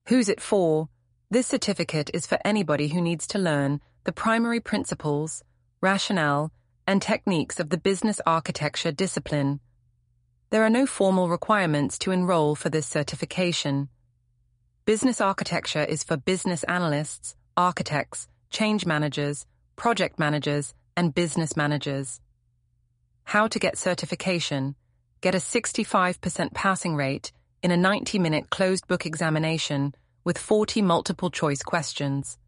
Who's it for? This certificate is for anybody who needs to learn the primary principles, rationale, and techniques of the business architecture discipline. There are no formal requirements to enroll for this certification. Business architecture is for business analysts, architects, change managers, project managers, and business managers. How to get certification. Get a 65% passing rate in a 90-minute closed book examination with 40 multiple choice questions.